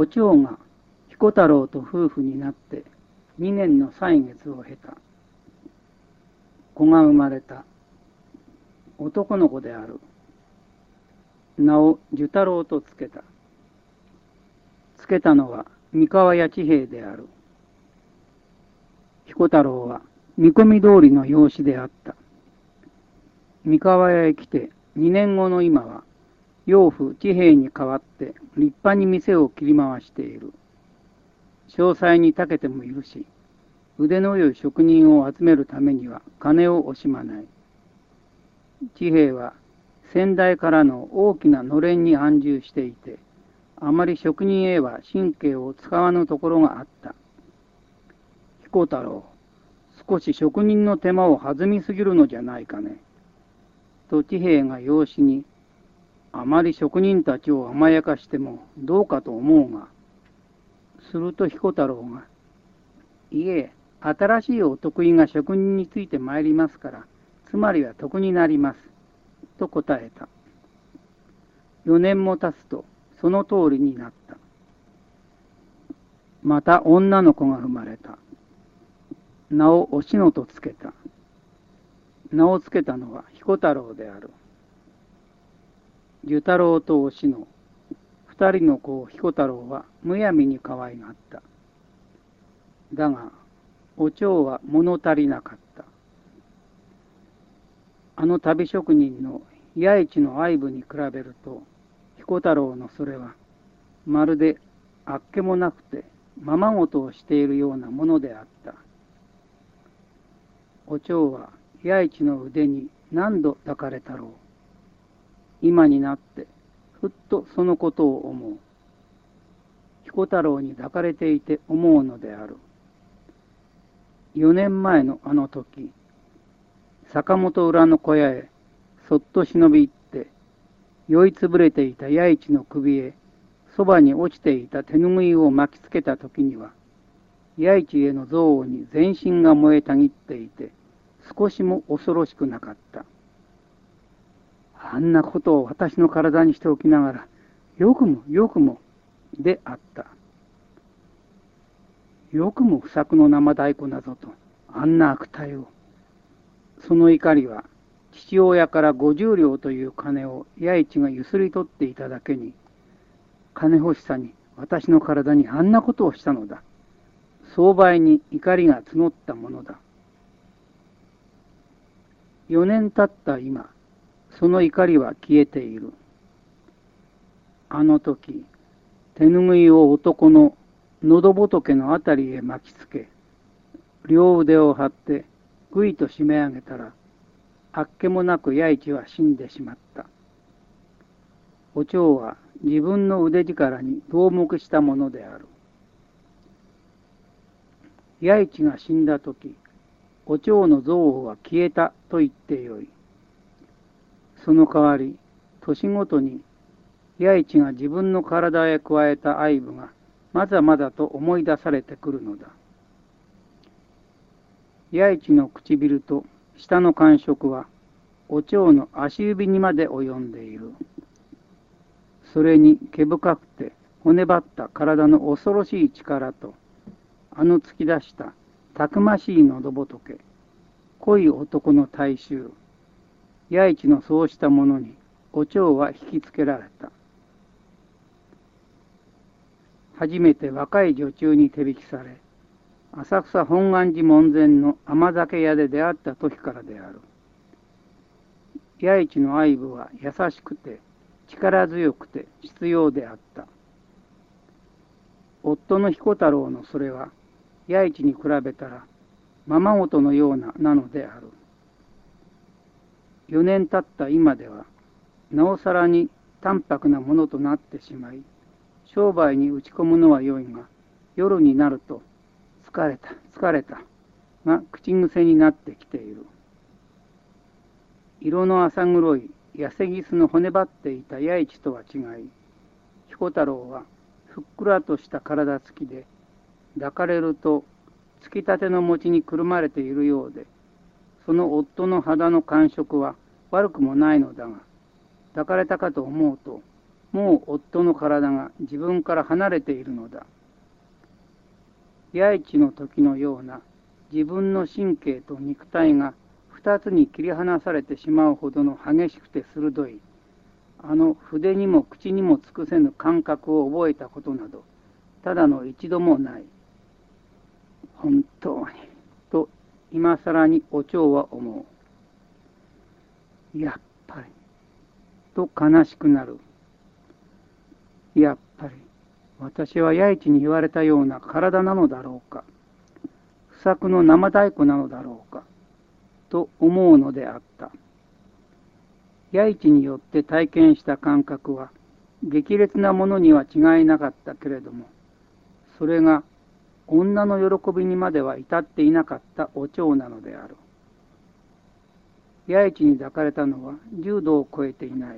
お蝶が彦太郎と夫婦になって2年の歳月を経た。子が生まれた。男の子である。名を寿太郎とつけた。つけたのは三河屋治兵衛である。彦太郎は見込み通りの養子であった。三河屋へ来て2年後の今は養父治兵衛に代わって立派に店を切り回している。商才に長けてもいるし、腕の良い職人を集めるためには金を惜しまない。治兵衛は先代からの大きなのれんに安住していて、あまり職人へは神経を使わぬところがあった。彦太郎、少し職人の手間を弾みすぎるのじゃないかね。と治兵衛が養子に、あまり職人たちを甘やかしてもどうかと思うが、すると彦太郎が、いえ、新しいお得意が職人についてまいりますから、つまりは得になります、と答えた。4年も経つと、その通りになった。また女の子が生まれた。名をおしのとつけた。名をつけたのは彦太郎である。寿太郎とおしの、2人の子を彦太郎はむやみに可愛がった。だが、お蝶は物足りなかった。あの旅職人の八市の愛撫に比べると、彦太郎のそれはまるであっけもなくてままごとをしているようなものであった。お蝶は八市の腕に何度抱かれたろう。今になってふっとそのことを思う。彦太郎に抱かれていて思うのである。4年前のあの時、坂本裏の小屋へそっと忍び入って酔いつぶれていた八市の首へそばに落ちていた手ぬぐいを巻きつけた時には、八市への憎悪に全身が燃えたぎっていて、少しも恐ろしくなかった。あんなことを私の体にしておきながら、よくもであった。よくも不作の生太鼓なぞと、あんな悪態を。その怒りは、父親から50両という金を八市がゆすり取っていただけに、金欲しさに私の体にあんなことをしたのだ。相倍に怒りが募ったものだ。4年経った今、その怒りは消えている。あの時、手ぬぐいを男の喉仏のあたりへ巻きつけ、両腕を張ってぐいと締め上げたら、あっけもなく八市は死んでしまった。お蝶は自分の腕力に投目したものである。八市が死んだ時、お蝶の憎悪は消えたと言ってよい。その代わり、年ごとに八市が自分の体へ加えた愛撫がまざまざと思い出されてくるのだ。八市の唇と舌の感触はお蝶の足指にまで及んでいる。それに毛深くて骨張った体の恐ろしい力と、あの突き出したたくましい喉仏、濃い男の体臭、八市のそうしたものにお蝶は引きつけられた。初めて若い女中に手引きされ、浅草本願寺門前の甘酒屋で出会った時からである。八市の愛撫は優しくて力強くて執拗であった。夫の彦太郎のそれは八市に比べたらままごとのようなのである。4年経った今ではなおさらに淡白なものとなってしまい、商売に打ち込むのはよいが、夜になると疲れたが口癖になってきている。色の浅黒い痩せぎすの骨張っていた八市とは違い、彦太郎はふっくらとした体つきで、抱かれるとつきたての餅にくるまれているようで、その夫の肌の感触は悪くもないのだが、抱かれたかと思うともう夫の体が自分から離れているのだ。八市の時のような自分の神経と肉体が二つに切り離されてしまうほどの激しくて鋭い、あの筆にも口にも尽くせぬ感覚を覚えたことなど、ただの一度もない。本当に、と今更にお蝶は思う。やっぱり、と悲しくなる。やっぱり、私は八市に言われたような体なのだろうか。不作の生太鼓なのだろうか。と思うのであった。八市によって体験した感覚は激烈なものには違いなかったけれども、それが女の喜びにまでは至っていなかったお蝶なのである。八市に抱かれたのは10度を超えていない。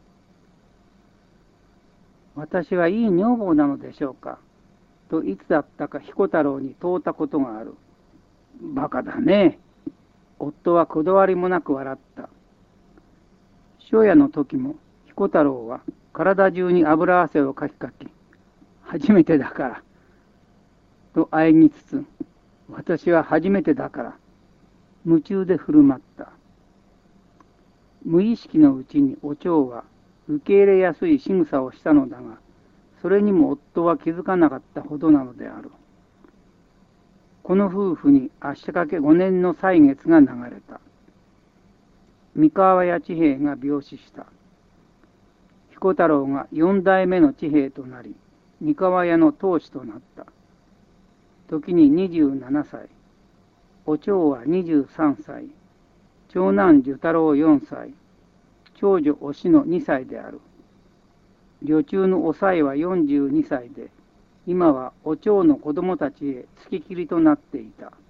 私はいい女房なのでしょうか、といつだったか彦太郎に問うたことがある。バカだね。夫はこだわりもなく笑った。初夜の時も彦太郎は体中に油汗をかきかき、初めてだから、と喘ぎつつ、私は初めてだから、夢中で振る舞った。無意識のうちにお蝶は受け入れやすい仕草をしたのだが、それにも夫は気づかなかったほどなのである。この夫婦に足掛け5年の歳月が流れた。三河屋治兵衛が病死した。彦太郎が4代目の治兵衛となり、三河屋の当主となった。時に27歳、お蝶は23歳、長男寿太郎4歳、長女おしの2歳である。女中のおさいは42歳で、今はお蝶の子供たちへ付ききりとなっていた。